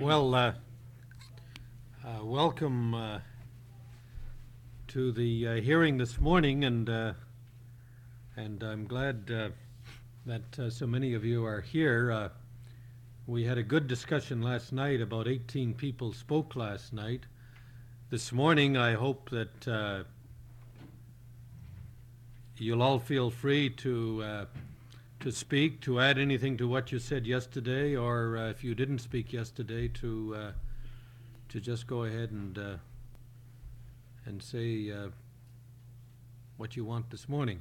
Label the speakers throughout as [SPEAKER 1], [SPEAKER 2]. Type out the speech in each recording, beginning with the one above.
[SPEAKER 1] Welcome to the hearing this morning, and I'm glad that so many of you are here. We had a good discussion last night. About 18 people spoke last night. This morning, I hope that you'll all feel free to speak, to add anything to what you said yesterday, or if you didn't speak yesterday, to just go ahead and say what you want this morning.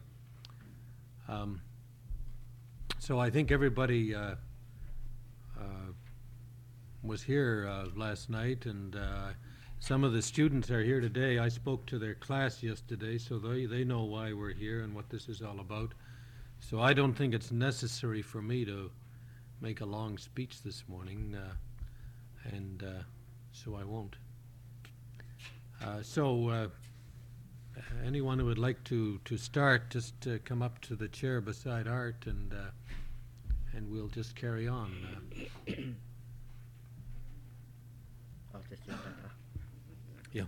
[SPEAKER 1] So I think everybody was here last night, and some of the students are here today. I spoke to their class yesterday, so they know why we're here and what this is all about. So I don't think it's necessary for me to make a long speech this morning, and so I won't. Anyone who would like to start, just come up to the chair beside Art, and we'll just carry on. Yeah.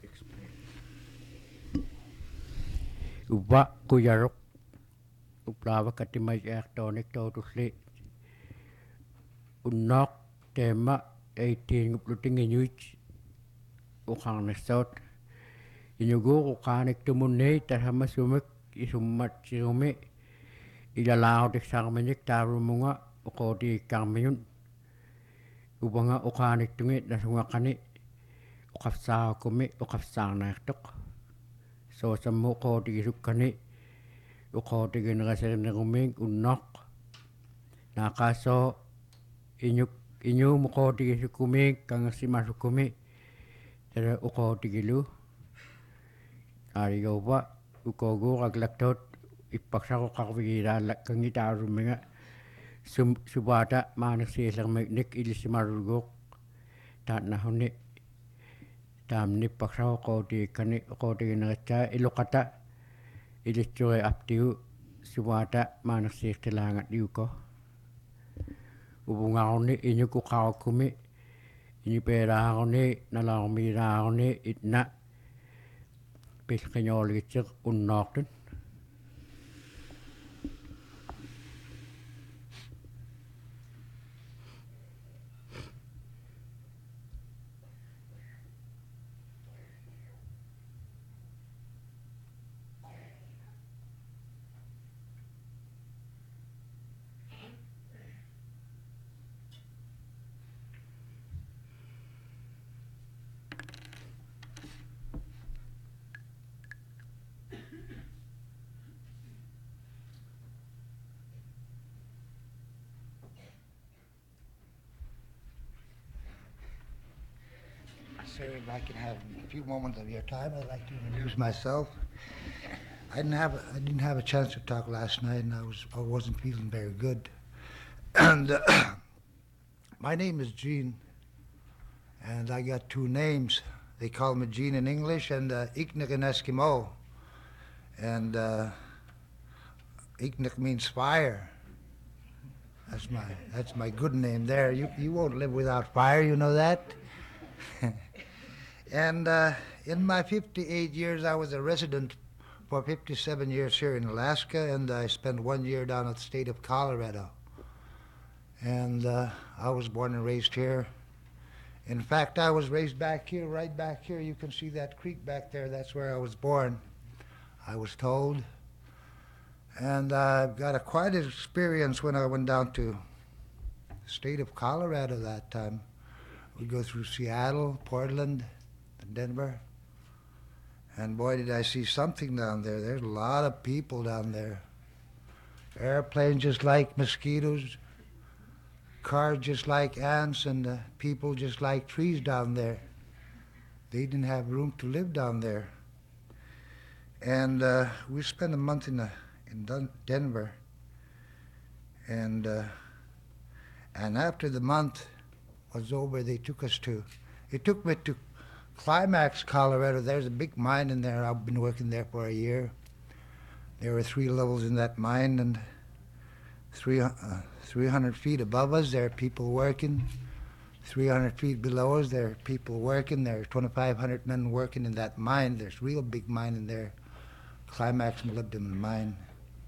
[SPEAKER 2] Uba kuyarok uplawa katimay elektronik totusli unok tema 18 upluting inuit ukang nesot inugo ukanik tumunay tahama sumek isumat sirume ilalao diksarmenik tarumunga ukodi karmiyun ubanga ukanik tungit nasungakani ukafsa kumi ukafsa naktok so samu ukodi isukani ukodi ginrasirniruming unok nakaso inyu mukodi isukumi kangasimashukumi tere ukodi gilu ariyoba ukogu raglaktot ipaksako karvigira kangitaruminga subata manasiilermik ilisimarugok tanahuni tamni paksako kodi kani kodi ginracha ilukata ilitsure aptiu subata manasiistilangat yuko ubungaoni inyuku kawakumi inyuperaoni nalarmiraoni itna pilkinyolgitsik unnoqtun
[SPEAKER 3] Sir, if I can have a few moments of your time, I'd like to introduce myself. I didn't have a chance to talk last night, and I wasn't feeling very good. And my name is Gene, and I got two names. They call me Gene in English and Iknik in Eskimo. And Iknik means fire. That's my good name there. You won't live without fire, you know that? And in my 58 years, I was a resident for 57 years here in Alaska, and I spent 1 year down at the state of Colorado. And I was born and raised here. In fact, I was raised back here, right back here. You can see that creek back there. That's where I was born, I was told. And I've got quite an experience when I went down to the state of Colorado that time. We'd go through Seattle, Portland, and Denver. And boy, did I see something down there. There's a lot of people down there. Airplanes just like mosquitoes, cars just like ants, and people just like trees down there. They didn't have room to live down there. And we spent a month in Denver. And after the month was over, they took me to Climax, Colorado. There's a big mine in there. I've been working there for a year. There were 3 levels in that mine, and 300 feet above us, there are people working. 300 feet below us, there are people working. There are 2,500 men working in that mine. There's real big mine in there, Climax Molybdenum Mine.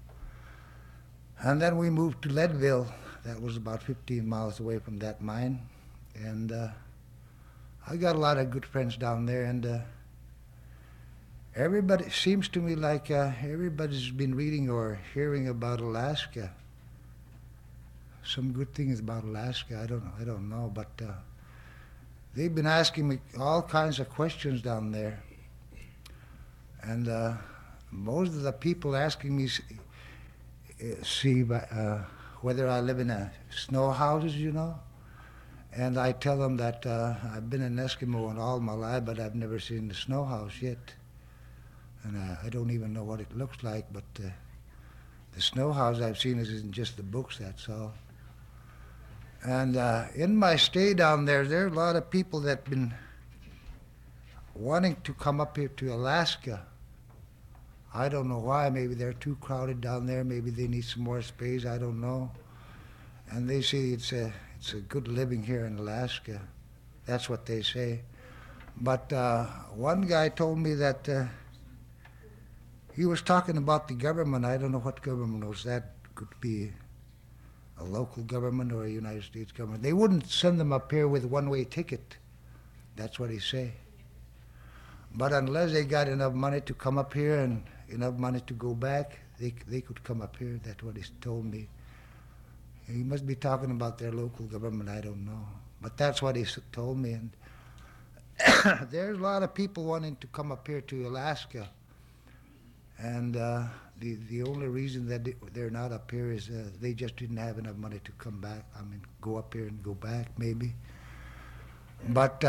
[SPEAKER 3] And then we moved to Leadville. That was about 15 miles away from that mine. And I got a lot of good friends down there, and everybody seems to me like everybody's been reading or hearing about Alaska. Some good things about Alaska. I don't know, but they've been asking me all kinds of questions down there, and most of the people asking me see whether I live in snow houses, you know. And I tell them that I've been an Eskimo all my life, but I've never seen the snow house yet. And I don't even know what it looks like, but the snow house I've seen is in just the books, that's all. And in my stay down there are a lot of people that have been wanting to come up here to Alaska. I don't know why. Maybe they're too crowded down there. Maybe they need some more space. I don't know. And they say it's a good living here in Alaska. That's what they say. But one guy told me that he was talking about the government. I don't know what government was that. Could be a local government or a United States government. They wouldn't send them up here with a one-way ticket. That's what he say. But unless they got enough money to come up here and enough money to go back, they could come up here. That's what he told me. He must be talking about their local government. I don't know. But that's what he told me. And there's a lot of people wanting to come up here to Alaska. And the only reason that they're not up here is they just didn't have enough money to come back. I mean, go up here and go back, maybe. But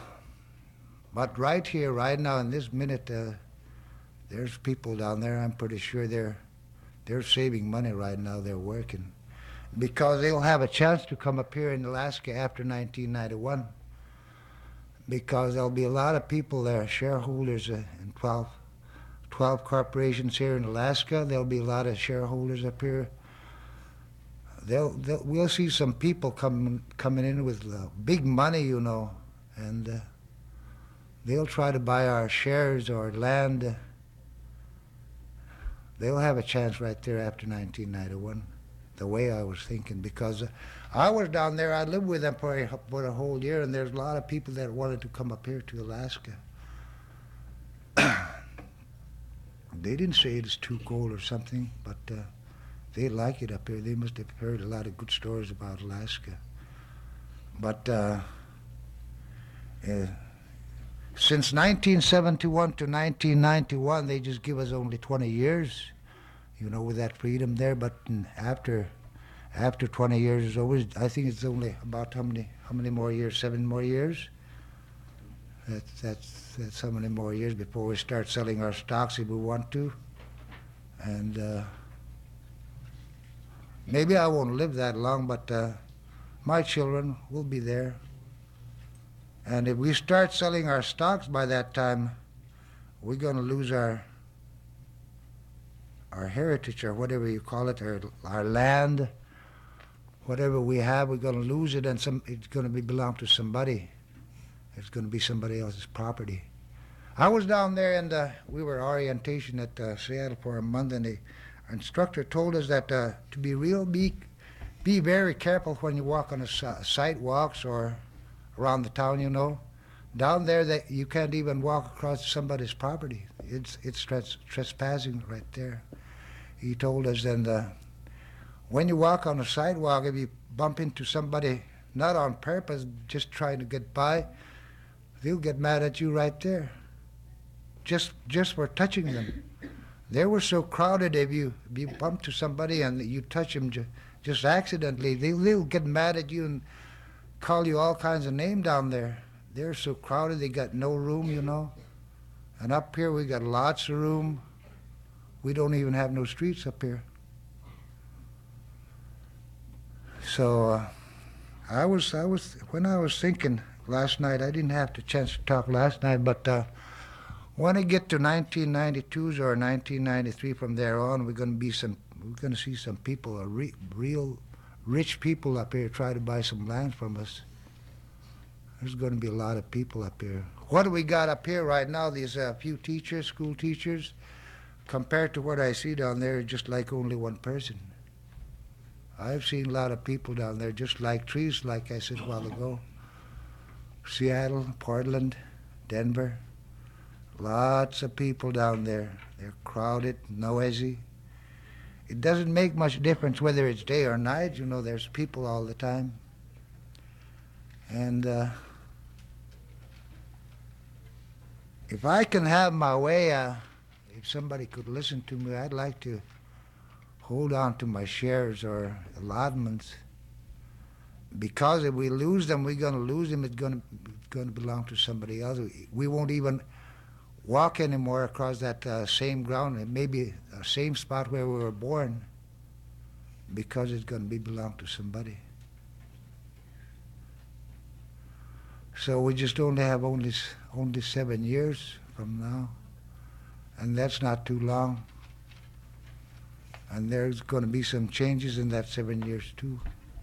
[SPEAKER 3] right here, right now, in this minute, there's people down there. I'm pretty sure they're saving money right now. They're working because they'll have a chance to come up here in Alaska after 1991. Because there'll be a lot of people there, shareholders in 12 corporations here in Alaska. There'll be a lot of shareholders up here. We'll see some people coming in with big money, you know, and they'll try to buy our shares or land. They'll have a chance right there after 1991, the way I was thinking, because I was down there. I lived with them for a whole year, and there's a lot of people that wanted to come up here to Alaska. They didn't say it's too cold or something, but they like it up here. They must have heard a lot of good stories about Alaska. But since 1971 to 1991, they just give us only 20 years, you know, with that freedom there. But after 20 years is always, I think it's only about how many more years? 7 more years. That's how many more years before we start selling our stocks if we want to. And maybe I won't live that long, but my children will be there. And if we start selling our stocks by that time, we're going to lose our heritage, or whatever you call it, our land. Whatever we have, we're going to lose it, and it's going to belong to somebody. It's going to be somebody else's property. I was down there, and we were orientation at Seattle for a month, and the instructor told us that to be very careful when you walk on the sidewalks or around the town, you know. Down there, that you can't even walk across somebody's property. It's trespassing right there. He told us, and when you walk on the sidewalk, if you bump into somebody, not on purpose, just trying to get by, they'll get mad at you right there, just for touching them. They were so crowded, if you bump to somebody and you touch them just accidentally, they'll get mad at you and call you all kinds of names down there. They're so crowded, they got no room, you know. And up here we got lots of room. We don't even have no streets up here. So when I was thinking last night, I didn't have the chance to talk last night, but when I get to 1992 or 1993, from there on, we're going to see some people, real rich people up here, try to buy some land from us. There's going to be a lot of people up here. What do we got up here right now? These few teachers, school teachers, compared to what I see down there, just like only one person. I've seen a lot of people down there, just like trees, like I said a while ago. Seattle, Portland, Denver, lots of people down there. They're crowded, noisy. It doesn't make much difference whether it's day or night. You know, there's people all the time. And if I can have my way, if somebody could listen to me, I'd like to hold on to my shares or allotments. Because if we lose them, we're going to lose them. It's going to belong to somebody else. We won't even walk anymore across that same ground, and maybe the same spot where we were born, because it's going to belong to somebody. So we just only have only 7 years from now, and that's not too long. And there's going to be some changes in that 7 years too.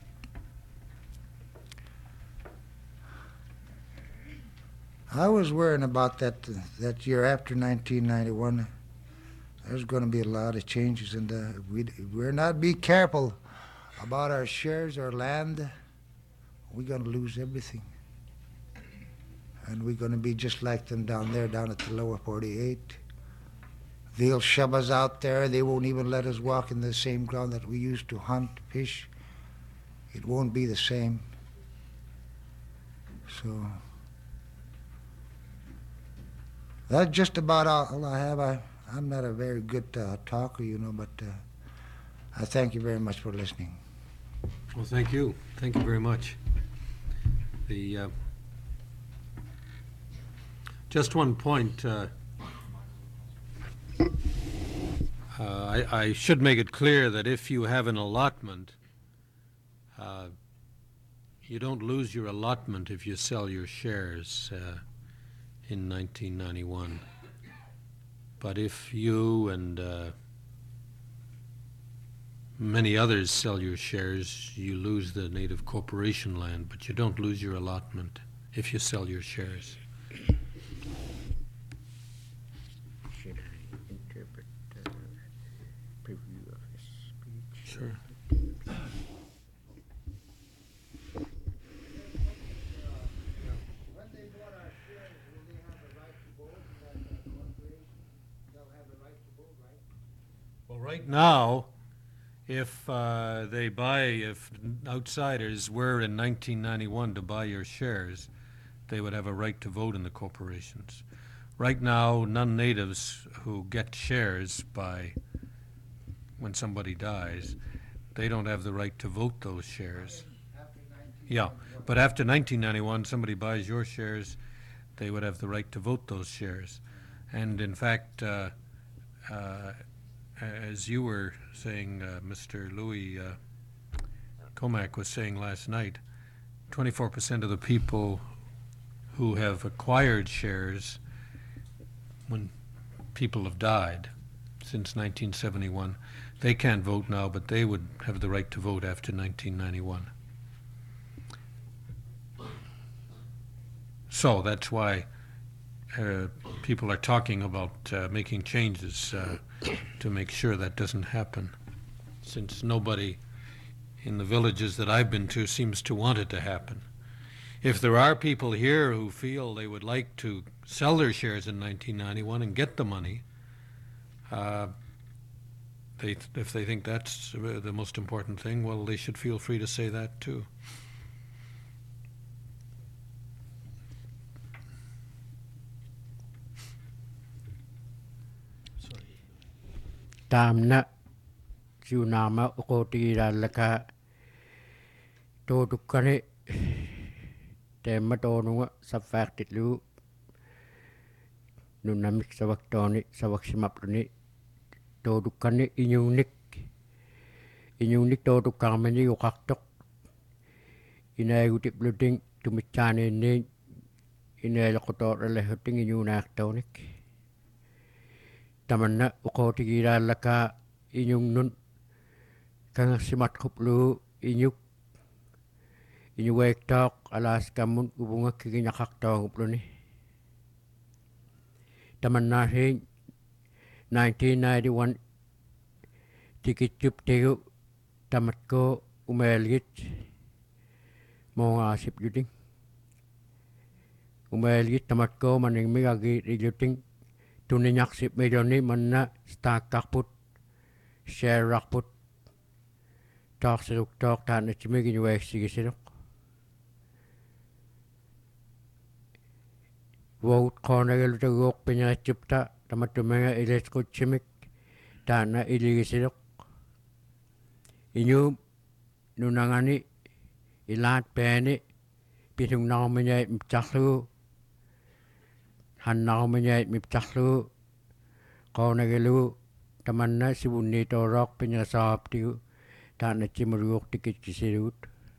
[SPEAKER 3] I was worrying about that year after 1991. There's going to be a lot of changes, and if we're not be careful about our shares or land, we're going to lose everything. And we're going to be just like them down there, down at the lower 48. They'll shove us out there. They won't even let us walk in the same ground that we used to hunt, fish. It won't be the same. So that's just about all I have. I'm not a very good talker, you know, but I thank you very much for listening.
[SPEAKER 1] Well, thank you. Thank you very much. Just one point. I should make it clear that if you have an allotment, you don't lose your allotment if you sell your shares in 1991. But if you and many others sell your shares, you lose the native corporation land, but you don't lose your allotment if you sell your shares.
[SPEAKER 2] Should I interpret the preview of his speech?
[SPEAKER 1] Sure.
[SPEAKER 3] When they bought our shares, will they have the right to vote in that corporation? They'll have the right to vote, right?
[SPEAKER 1] Well, right now, if if outsiders were in 1991 to buy your shares, they would have a right to vote in the corporations. Right now, non-natives who get shares when somebody dies, they don't have the right to vote those shares. Yeah, but after 1991, somebody buys your shares, they would have the right to vote those shares. And in fact, as you were saying, Mr. Louis Comac was saying last night, 24% of the people who have acquired shares when people have died since 1971, they can't vote now, but they would have the right to vote after 1991. So that's why people are talking about making changes to make sure that doesn't happen, since nobody in the villages that I've been to seems to want it to happen. If there are people here who feel they would like to sell their shares in 1991 and get the money, if they think that's the most important thing, well, they should feel free to say that too.
[SPEAKER 2] Tamna siunama ukotiirallaka tuutukkani teemma toonunga saffaaqtitlugu nunnamik savaktooni savaksimapluni tuutukkani inyungnik tuutukkaarmani uqartoq inaagutipluting tumitsaaniinniin inaalequtooralahutting inyuunaartoonik tamanna uqootigiiraallaka inyungnun kangersimatquplugu inuwektok Alaska mun ubunga kikinakaktaw upluni. Taman nahin 1991 tikitjup tegu tamatko umelgit mga asip yuting. Umelgit tamatko maning migagi yuting tuninyaksip medoni manna stakakput share rakput tak siruk tak tan chimigi nuwek sigisiruk. Vote corner to go pina chupta tamatumanga ilesko chimik tana iligisiruk. Inyu nunangani ilat peni pitung naumanya mchaklu han naumanya mchaklu cornerelu tamanna sibunni torok pina saap tiu tana chimuruk tikichisirut.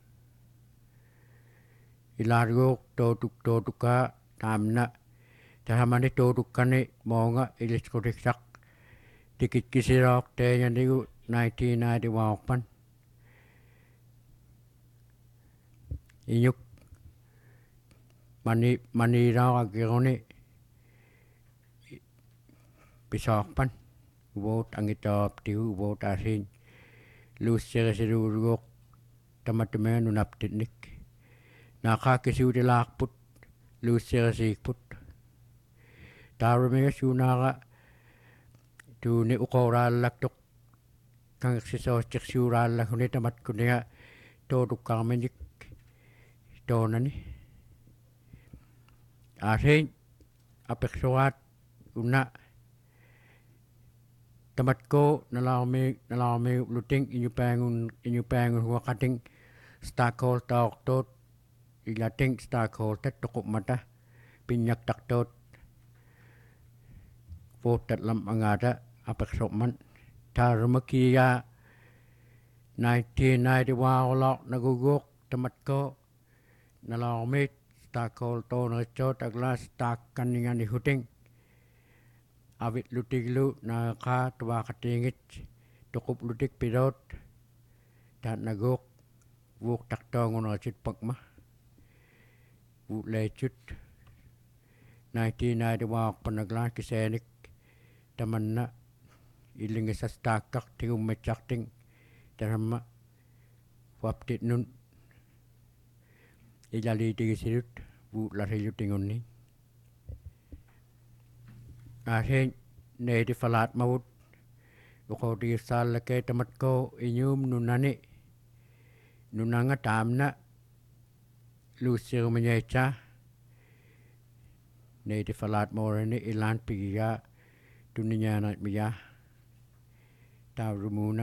[SPEAKER 2] Ilaruk totuka tamna tahamani totukane monga iliskotiksak tikichisirok tenya nigu 1991 inyuk mani raw agironi pisokpan vote angitop tiu vote asin lusirisiruruok tamatumen unaptitnik nakakisiutilakput lusirisiikput taruminga sunaga tuuni uqoraalaktuq kangiksisoostirsiuraallaguni tamatkuninga tootukkarminik toonani asin apeksurat una tamatko nalaami luting inyupangun huakating stakol taoktot ilating stakol tattuqup mata pinyaktaktot votat lam angada apeksokman tarumakiya 1991 naguguk tamatko nalaamit stakol toonachot agla stakkaningani huting avit lutiglu naka tuwakatingit tukup lutik pilot tat naguk vuk taktongunachit pakma vuk lechut 1991 panagla kisenik tamanna ilingisastakak tigummetjakting taramma waptit nun ilaliitigisirut vuk larilutingunni asin neiti falat mawut uqotigissaallake tamatko inyum nunani nunanga taamna luussirumanyaitsa neiti falat morani ilan pigiya tuninyaanat miya taurumuna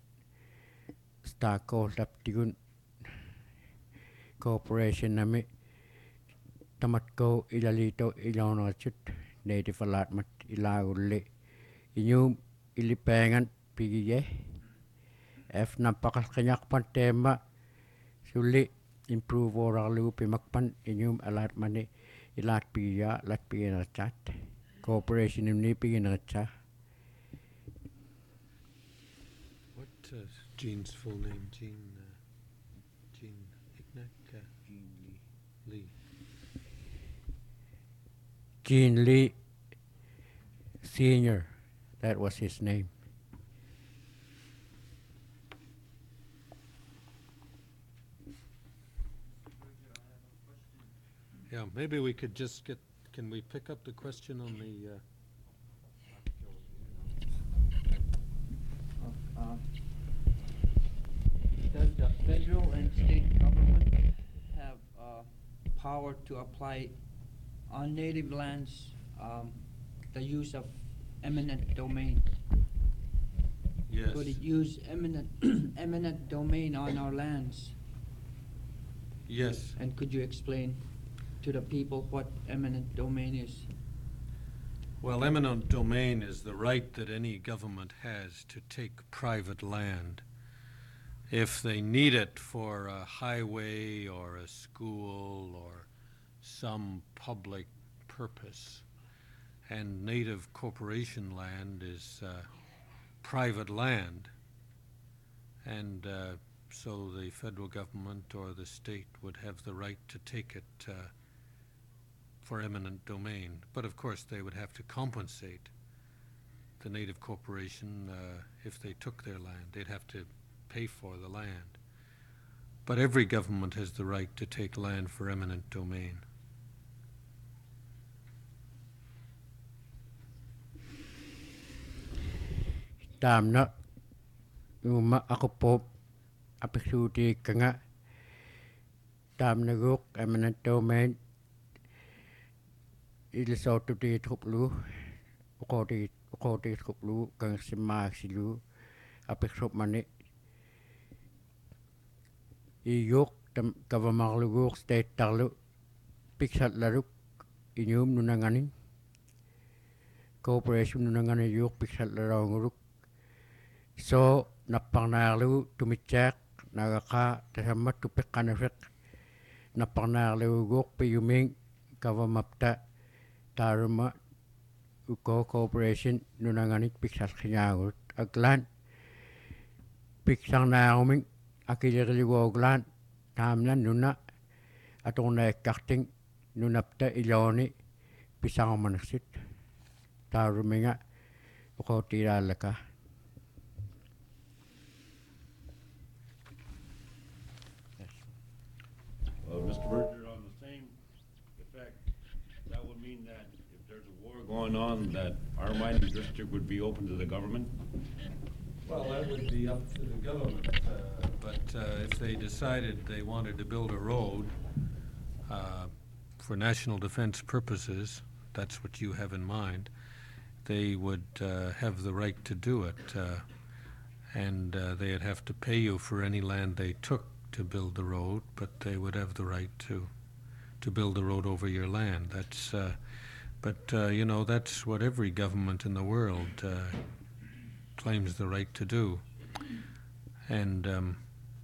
[SPEAKER 2] stako laptigun corporation nami tamatko ilalito ilonachut neiti falat mat ilagulli inyum ilipengan pigiye f nampakaskenyakpan tema suli improve orarlu pimakpan inyum alat mani ilat pigiya lat piginachat corporation ni piginachat.
[SPEAKER 1] What Jean's full name? Jean Icknack? Lee.
[SPEAKER 2] Gene Lee Sr., that was his name.
[SPEAKER 1] Yeah, maybe we could just can we pick up the question on the,
[SPEAKER 4] Does the federal and state government have power to apply on native lands the use of eminent domain?
[SPEAKER 1] yes.
[SPEAKER 4] Could it use eminent domain on our lands?
[SPEAKER 1] Yes.
[SPEAKER 4] And could you explain to the people what eminent domain is?
[SPEAKER 1] Well, eminent domain is the right that any government has to take private land if they need it for a highway or a school or some public purpose. And native corporation land is private land. And so the federal government or the state would have the right to take it for eminent domain. But of course, they would have to compensate the native corporation if they took their land. They'd have to pay for the land. But every government has the right to take land for eminent domain.
[SPEAKER 2] Tamna uma ako po apiksuti ka nga tamna guk eminent domain ilisotu ti truplu ukoti truplu kang silu apiksup mani iyuk kavamarluguk state tarlu piksat laruk inyum nunanganin corporation nunanganin yuk piksat laranguruk so napangnarlu tumitsak nagaka tasamat tupikkanafik napangnarlu guk piyuming kavamapta taruma uko corporation nunanganik piksat kinyagut aglan piksang naruming akilirligoglan tamlan nuna atong karting nunapta iloni pisang manaksit taruminga uko tiralaka.
[SPEAKER 5] Mr. Berger, on the same effect, that would mean that if there's a war going on, that our mining district would be open to the government?
[SPEAKER 1] Well, that would be up to the government, but if they decided they wanted to build a road for national defense purposes, that's what you have in mind, they would have the right to do it, and they'd have to pay you for any land they took to build the road, but they would have the right to build the road over your land. That's, you know, that's what every government in the world claims the right to do, and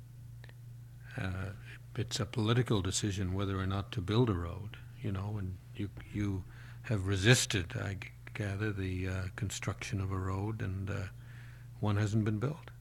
[SPEAKER 1] it's a political decision whether or not to build a road. You know, and you have resisted, I gather, the construction of a road, and one hasn't been built.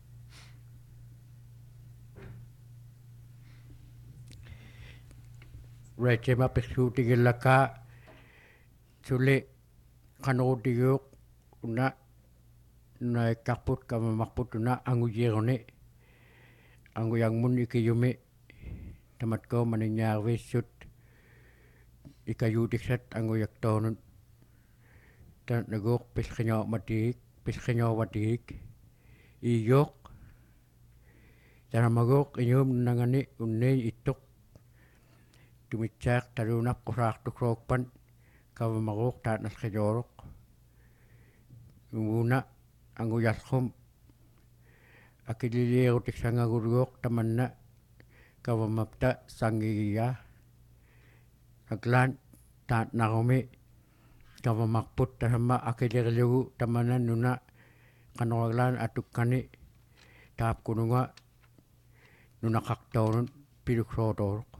[SPEAKER 2] Recema piksuti gilaka suli kanodiuk una na kaput kama makput una angujirone anguyang mun ikiyumi tamat ko maninyarwi sut ikayutik set anguyak tonun tan nagok piskinyo watik iyok tanamagok inyum nangani unne ituk tumitsak talunak kurak tukrokpan kavamagok tat naskajorok nguna anguyaskom akililirutik sangagurgok tamanna kavamapta sangiya aglan tat narumi kavamakput tasama akililiru tamanna nuna kanawaglan atukani tap kununga nuna kaktorun pilukrodorok.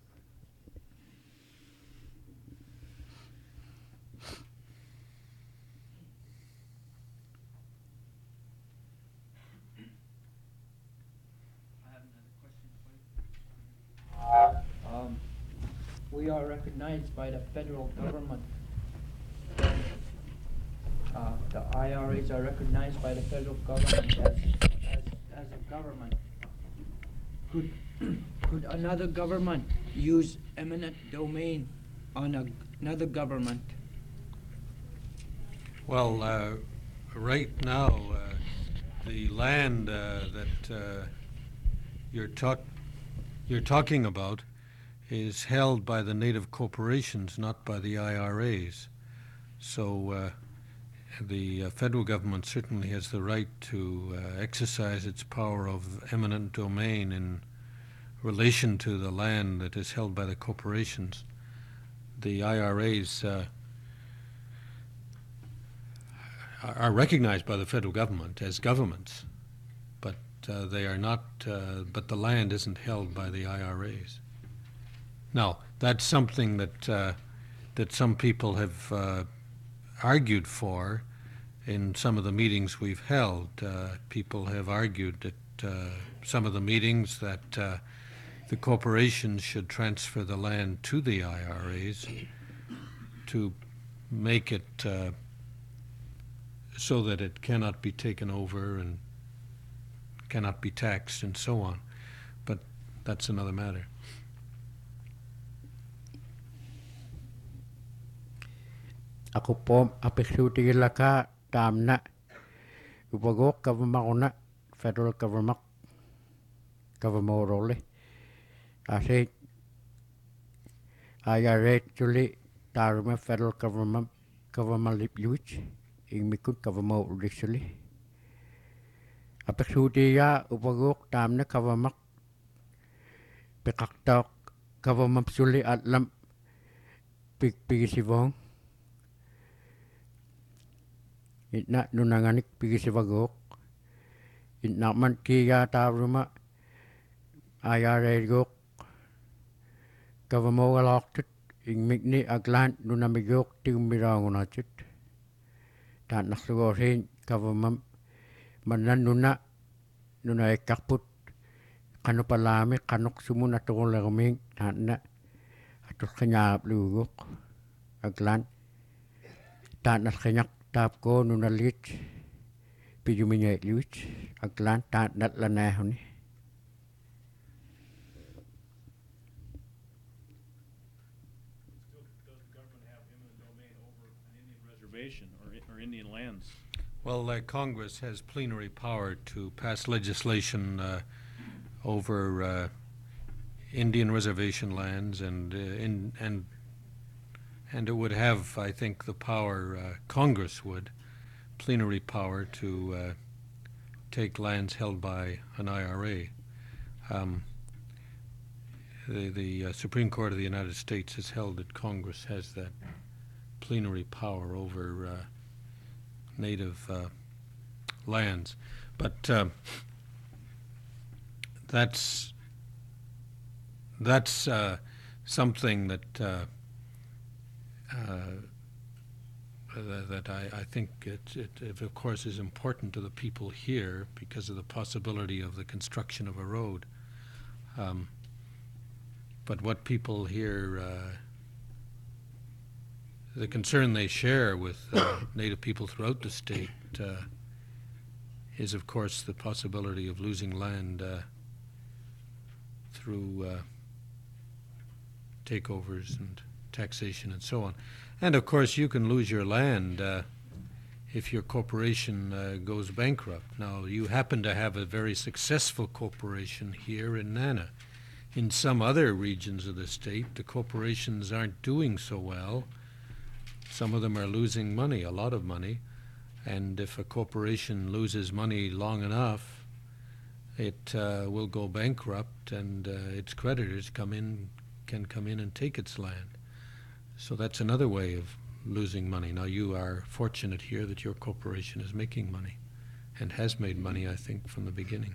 [SPEAKER 4] We are recognized by the federal government. The IRAs are recognized by the federal government as a government. Could another government use eminent domain on another government?
[SPEAKER 1] Well, right now, the land that you're talking about is held by the native corporations, not by the IRAs. So the federal government certainly has the right to exercise its power of eminent domain in relation to the land that is held by the corporations. The IRAs are recognized by the federal government as governments, but they are not. But the land isn't held by the IRAs. Now, that's something that some people have argued for in some of the meetings we've held. People have argued that some of the meetings that the corporations should transfer the land to the IRAs to make it so that it cannot be taken over and cannot be taxed and so on. But that's another matter.
[SPEAKER 2] Ako po apiksutigila ka tamna upagok government federal government role ase IRA tuli tarma federal government lipluch ingmikut government ulisuli apiksudiya upagok tamna government pikaktok government suli atlam pigisivong itna nunanganik pigisivagok itna man kiya taruma IRA gok government aloktet ingmikni aglan nunamigok tigmirangunachit tan naksugosin government manan nuna ekakput kanupalami kanok sumun atulagming tanna atus kanyap lugok aglan tan naskanyak tap ko nunalit pijuminya luch aglan tan natlanahuni
[SPEAKER 5] or Indian lands?
[SPEAKER 1] Well, Congress has plenary power to pass legislation over Indian reservation lands, and it would have, I think, the power. Congress would plenary power to take lands held by an IRA. The Supreme Court of the United States has held that Congress has that plenary power over native lands, but that's something that that I think it of course is important to the people here because of the possibility of the construction of a road. But what people here, the concern they share with Native people throughout the state is, of course, the possibility of losing land through takeovers and taxation and so on. And, of course, you can lose your land if your corporation goes bankrupt. Now, you happen to have a very successful corporation here in Nana. In some other regions of the state, the corporations aren't doing so well. Some of them are losing money, a lot of money, and if a corporation loses money long enough, it will go bankrupt, and its creditors can come in and take its land. So that's another way of losing money. Now, you are fortunate here that your corporation is making money, and has made money, I think, from the beginning.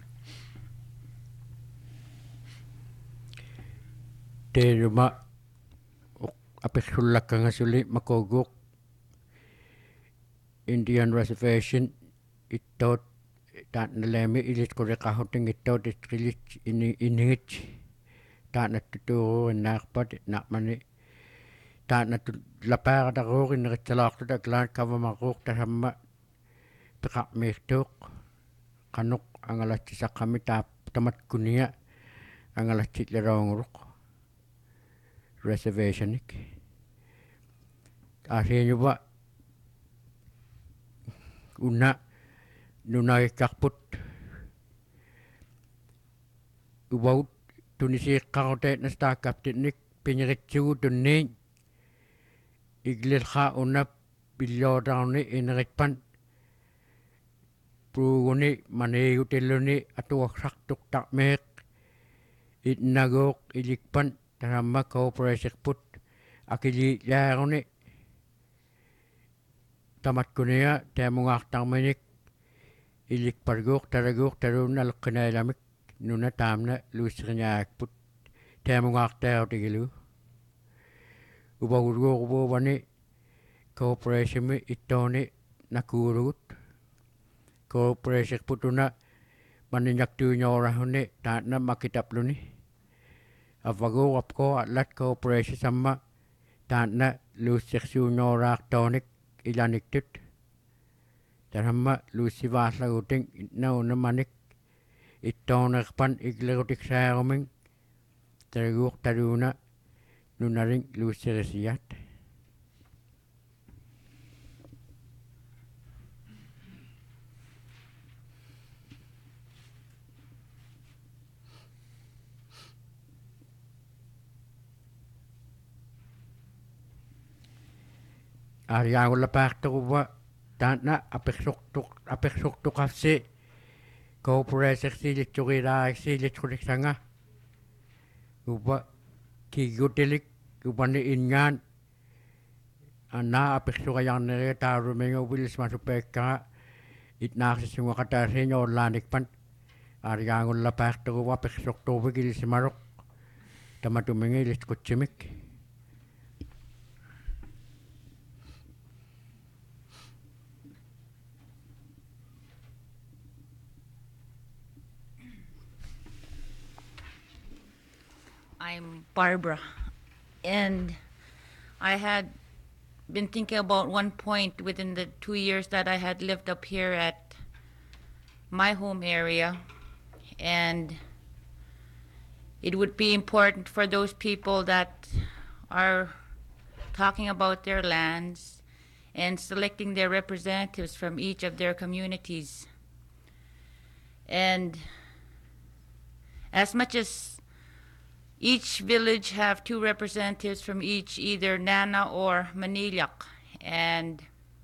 [SPEAKER 2] Terima apiksullakanga suli makogok Indian reservation itot tan nalemi ilit korekahuting itot itrilit iningit tan natuturo nakpat nakmani tan natulapar daror inritsalaq taklan kavamakok tahamma peqaqmiirtuuq qanuq angalatsisaqami taap tamat kunia angalatsitleraunguruq reservationik asiinuva una nunaikkaqput uvaut tunisiiqqaruteet nastaakaptinnik pinyeritsugu tunniin iglilqa una pillootarni ineritpan puuguni maniigutilluni atuaksartuqtarmiiq itnaguuq ilikpan tahamma corporationput akiliillaaruni tamatkunia taamungaartarminik ilikparguuq talaguuq taluunna aleqqinailamik nuna taamna luissiriñaakput taamungaartaarutigiluu upagulguuruvuuvani corporationmi ittooni nakuulugut corporationputuna maninyak tu nyora hone ta na makitap lu ni avago apko atlat cooperation sama ta na lu seksu nyora tonik ilanik tut tarhamma lu sivasla uting na una manik ittonak pan iglerotik saaroming terguk taruna nunaring lu seresiat Ariagolla paartoruva taanna apersuktuqarsi cooperation-siilitsurilaaksiilitsuliksanga uva kigutilik upani ingaan anna apersuqajarneriga taaruminga uvilismasupeekkaga itnaarsisunguaqataasiñoorlaanikpan Ariagolla paartoruva apersuktuuvik ilisimaruq tamatuminga ilitqutsimik
[SPEAKER 6] I'm Barbara, and I had been thinking about one point within the 2 years that I had lived up here at my home area, and it would be important for those people that are talking about their lands and selecting their representatives from each of their communities. And as much as each village have 2 representatives from each, either Nana or Manilak, and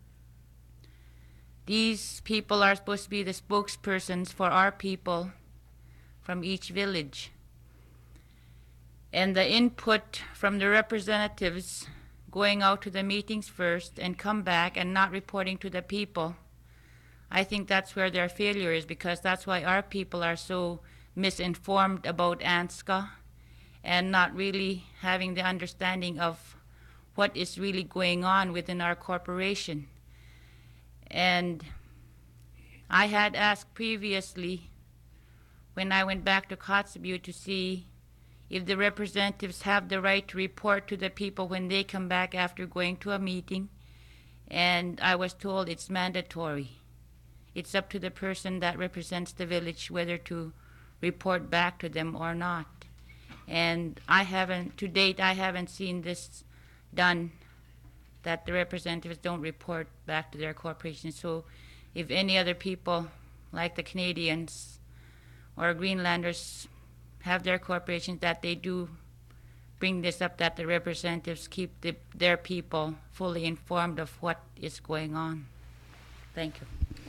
[SPEAKER 6] these people are supposed to be the spokespersons for our people from each village. And the input from the representatives going out to the meetings first and come back and not reporting to the people, I think that's where their failure is, because that's why our people are so misinformed about ANSCA and not really having the understanding of what is really going on within our corporation. And I had asked previously when I went back to Kotzebue to see if the representatives have the right to report to the people when they come back after going to a meeting, and I was told it's mandatory. It's up to the person that represents the village whether to report back to them or not. And to date, I haven't seen this done, that the representatives don't report back to their corporation. So if any other people, like the Canadians or Greenlanders, have their corporations, that they do bring this up, that the representatives keep their people fully informed of what is going on. Thank you.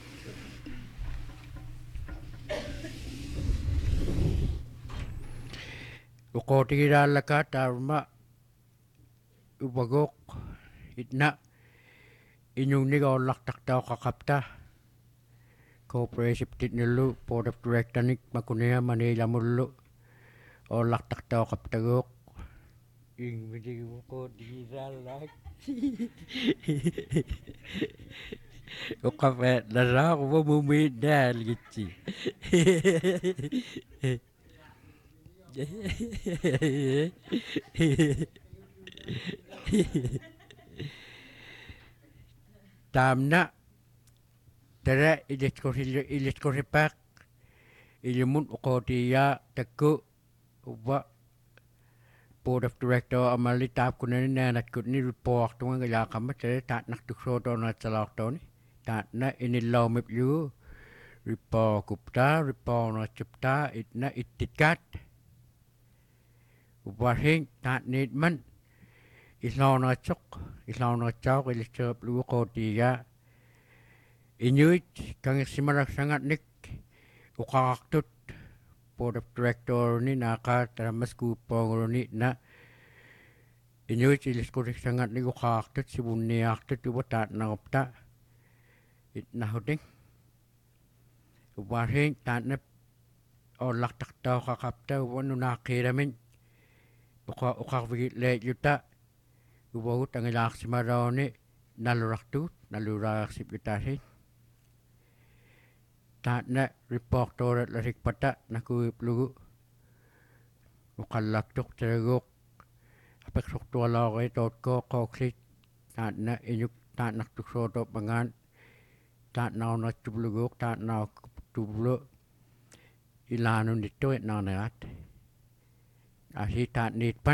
[SPEAKER 2] uqootigilaalaka taaruma upagooq itna inunnigaorlartartauqaqapta corporation titnullu board of directornik makunia manilamullu orlartartauqaptagooq ingmiliguqootigilaalak uqafe naraaruva mumiinnaalgitsi taamna tara ilitkoripaq ilimun uqootiyaa takku uva board of director amali taapkunani naanatkutni ripoartunga ilaaqamma tara taatnartuksuutoonaatsalaartooni taatna inillaumiplugu ripoorkuptaa ripoornatsuptaa itna ittitkaat uvarhin taatniitman islaunaatsauq ilitseraplugu qootiigaa inuit kangersimalaksangatnik uqarartut board of directorni naaqaa tarammaskuuppoonguruni na inuit ilisquliksangatnik uqarartut sivunniaartut uva taatnarupta itnahuting uvarhin taatna orlartartauqaqapta uva nunaaqiiramin uqarvigitleetluta uvagut angilaarsimalauni nalurartuut naluraarsiplutaasin taatna reportorat larik pata nakuip lugu uqallaktuq tiraguuq apiqsortualaaqai tootko qooqsit taatna iñuk taatnartuksuutop mangaan taatnaunattup taatnaaqtuvlu ilaanunittuit naarnerat asi taatniitpan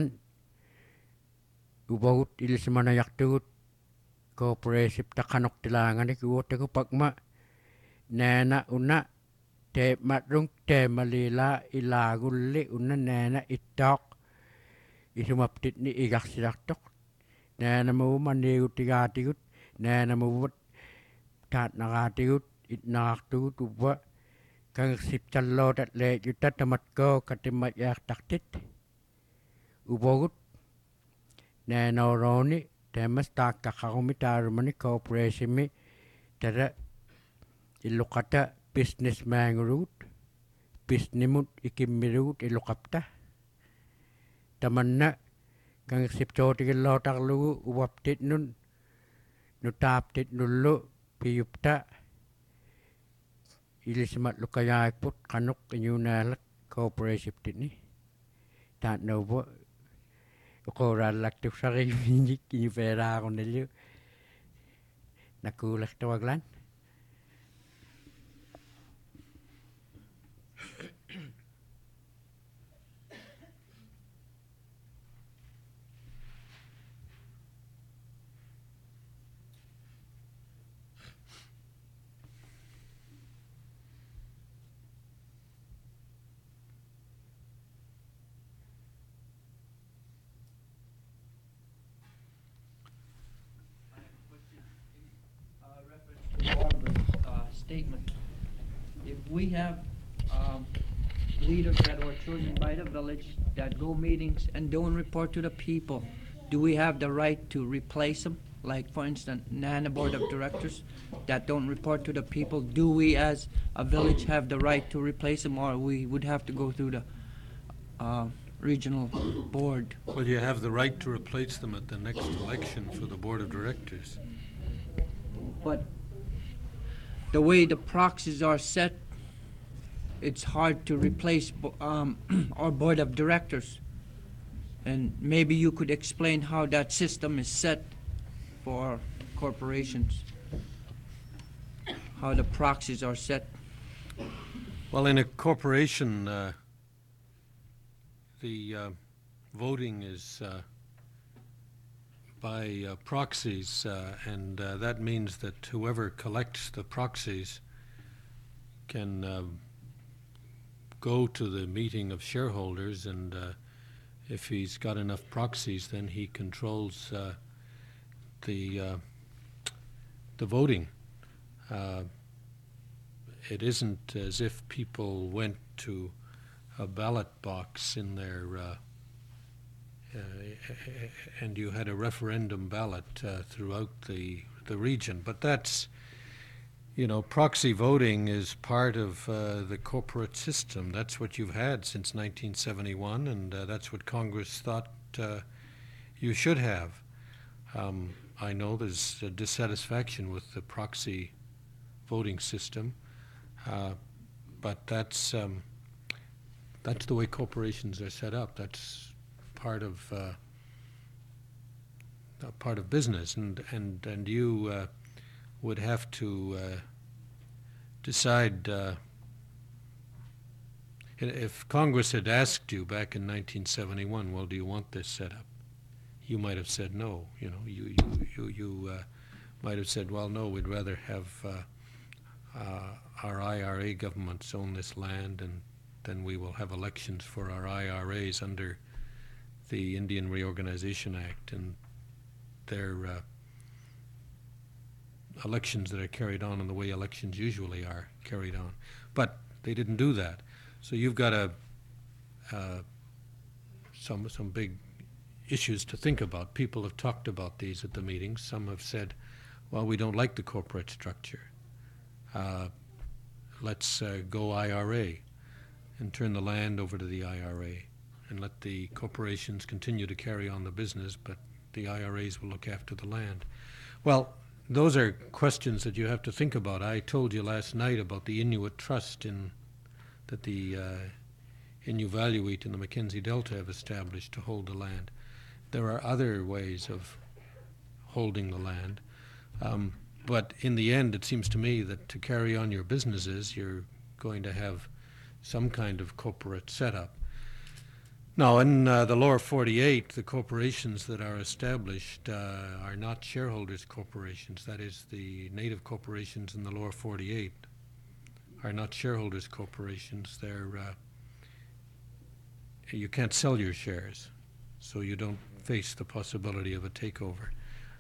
[SPEAKER 2] ubogut ilisimanajaqtugut cooperative taqanortilaanganik uuttakupakma naana una teematrum teemalila ilaagulli una naana ittaaq isumaptitni igarsilartoq naanamugu maniigutigaatigut naanamugut taatnaraatigut itnarartugut uvva kangersiptallootat leejutta tamatkoo katimmayaartartit uvogut naanoorooni teemas taakkaqarumi taarumani corporationmi tara illuqata businessmaangurugut businessmut ikimmirugut illuqapta tamanna kangersiptootigillootarlugu uvaptitnun nutaaptitnullu piyupta ilisimat lukayaakput qanuq iñuunaalak corporationtitni taatnauvo uqooraalaktussariiminik iñupeeraaqunallu nakuulertuaglan
[SPEAKER 4] Statement. If we have leaders that were chosen by the village that go meetings and don't report to the people, do we have the right to replace them? Like, for instance, Nana Board of Directors that don't report to the people, do we as a village have the right to replace them, or we would have to go through the regional board?
[SPEAKER 1] Well, you have the right to replace them at the next election for the Board of Directors.
[SPEAKER 4] But the way the proxies are set, it's hard to replace our board of directors. And maybe you could explain how that system is set for corporations, how the proxies are set.
[SPEAKER 1] Well, in a corporation, the voting is by proxies, and that means that whoever collects the proxies can go to the meeting of shareholders, and if he's got enough proxies, then he controls the voting. It isn't as if people went to a ballot box in their and you had a referendum ballot throughout the region. But that's, proxy voting is part of the corporate system. That's what you've had since 1971, and that's what Congress thought you should have. I know there's a dissatisfaction with the proxy voting system, but that's the way corporations are set up. That's part of business, and you would have to decide if Congress had asked you back in 1971, well, do you want this set up? You might have said no. You might have said, well, no, we'd rather have our IRA governments own this land, and then we will have elections for our IRAs under the Indian Reorganization Act, and their elections that are carried on in the way elections usually are carried on. But they didn't do that. So you've got some big issues to think about. People have talked about these at the meetings. Some have said, well, we don't like the corporate structure. Let's go IRA and turn the land over to the IRA and let the corporations continue to carry on the business, but the IRAs will look after the land. Well, those are questions that you have to think about. I told you last night about the Inuit Trust that the Inuvialuit in the Mackenzie Delta have established to hold the land. There are other ways of holding the land. But in the end, it seems to me that to carry on your businesses, you're going to have some kind of corporate setup. Now, in the lower 48, the corporations that are established are not shareholders' corporations. That is, the native corporations in the lower 48 are not shareholders' corporations. They're you can't sell your shares, so you don't face the possibility of a takeover.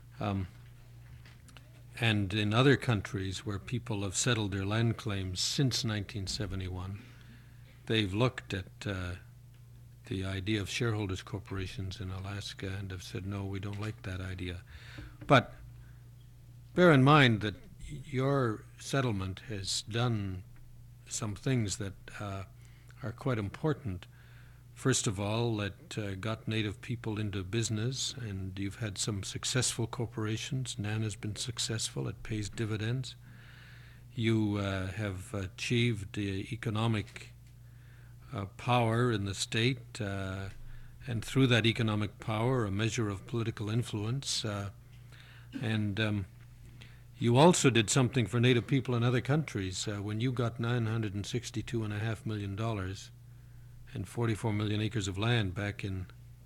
[SPEAKER 1] And in other countries where people have settled their land claims since 1971, they've looked at the idea of shareholders corporations in Alaska and have said, no, we don't like that idea. But bear in mind that your settlement has done some things that are quite important. First of all, it got Native people into business, and you've had some successful corporations. NAN has been successful. It pays dividends. You have achieved the economic power in the state, and through that economic power, a measure of political influence. And you also did something for Native people in other countries. When you got $962.5 million and 44 million acres of land back in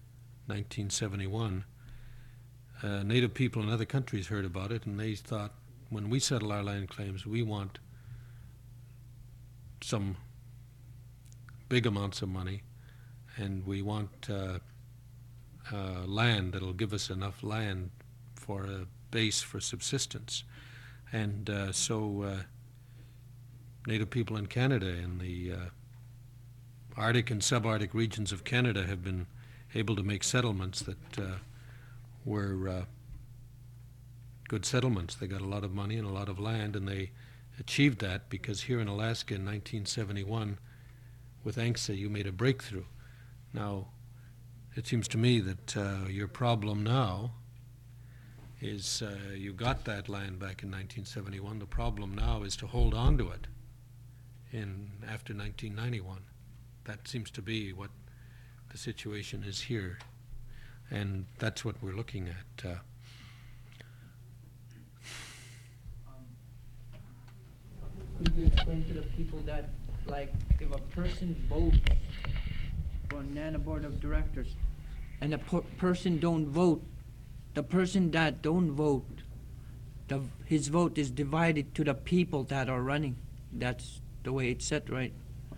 [SPEAKER 1] 1971, Native people in other countries heard about it, and they thought, when we settle our land claims, we want some big amounts of money, and we want land that'll give us enough land for a base for subsistence. And so Native people in Canada and the Arctic and subarctic regions of Canada have been able to make settlements that were good settlements. They got a lot of money and a lot of land, and they achieved that because here in Alaska in 1971, with ANCSA, you made a breakthrough. Now, it seems to me that your problem now is you got that land back in 1971. The problem now is to hold on to it after 1991. That seems to be what the situation is here, and that's what we're looking at.
[SPEAKER 4] Could you explain to the people that, like, if a person votes for NANA Board of Directors and a person don't vote, the person that don't vote, his vote is divided to the people that are running. That's the way it's set, right?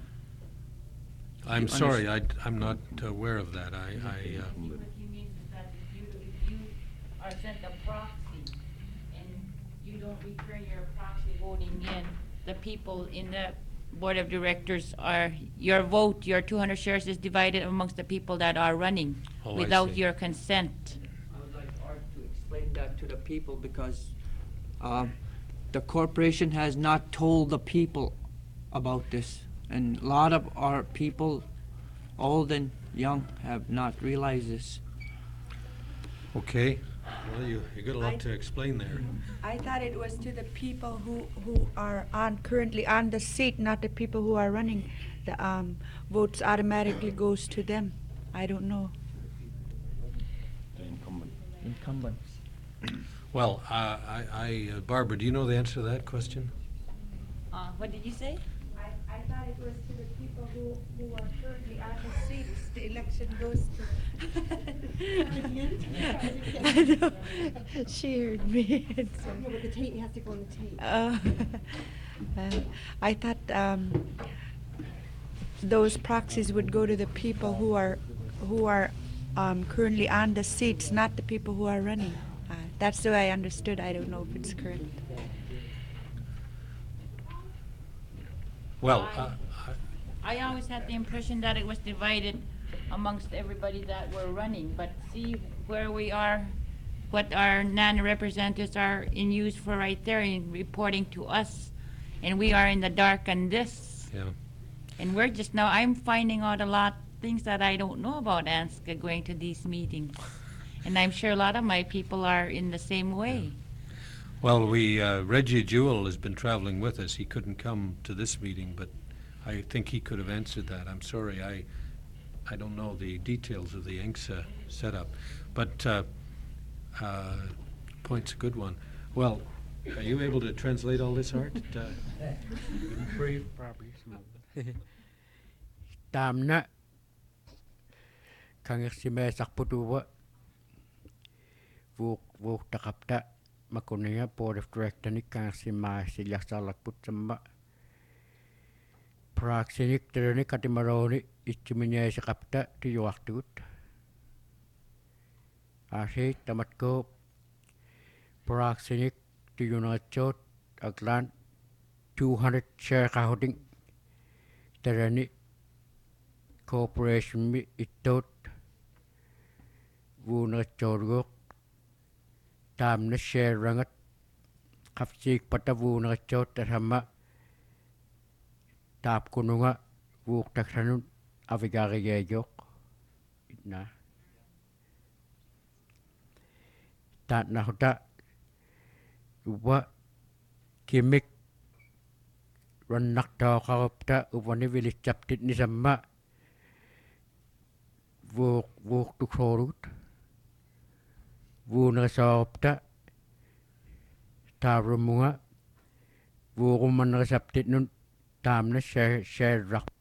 [SPEAKER 1] I'm sorry, I'm not aware of that.
[SPEAKER 6] What he means is that if you are sent a proxy and you don't return your proxy voting in, the people in the board of directors your vote, your 200 shares is divided amongst the people that are running without your consent.
[SPEAKER 4] I would like Art to explain that to the people because the corporation has not told the people about this. And a lot of our people, old and young, have not realized this.
[SPEAKER 1] Okay. Well, you got a lot to explain there.
[SPEAKER 7] I thought it was to the people who are currently on the seat, not the people who are running. The votes automatically goes to them. I don't know.
[SPEAKER 5] The
[SPEAKER 4] Incumbents.
[SPEAKER 1] Well, Barbara, do you know the answer to that question?
[SPEAKER 6] What did you say?
[SPEAKER 7] I thought it was to the people who are currently on the seats. The election goes to. I know. She heard me. So.
[SPEAKER 8] No, but the tape has to go on the tape.
[SPEAKER 7] I thought those proxies would go to the people who are currently on the seats, not the people who are running. That's the way I understood. I don't know if it's correct.
[SPEAKER 1] Well,
[SPEAKER 6] I always had the impression that it was divided amongst everybody that were running, but see where we are, what our NANA representatives are in use for right there in reporting to us, and we are in the dark on this.
[SPEAKER 1] yeah.
[SPEAKER 6] And we're just now, I'm finding out a lot things that I don't know about ANSCA going to these meetings. And I'm sure a lot of my people are in the same way.
[SPEAKER 1] Well, Reggie Jewell has been traveling with us. He couldn't come to this meeting, but I think he could have answered that. I'm sorry, I don't know the details of the INCSA setup, but point's a good one. Well, are you able to translate all this, Art?
[SPEAKER 2] Brief probably. Tamna kangersime sakputuwa vuk takapta makuninga board of director ni kangersima silyasalakput samma praksinik terani katimaroni ichiminya sakapta tiyuaktut ashi tamatko praksinik tiyunachot aglan 200 share holding terani corporation mi itot vuna chorgok tam na share rangat kapsik pata vuna chot terhama tap kununga vuk taksanun avigari yejok na tat na huta uwa kimik rannak ta kapta uwani village chaptit ni sama vuk tu khorut vuna saopta tarumunga vukuman resaptit nun tamna share rak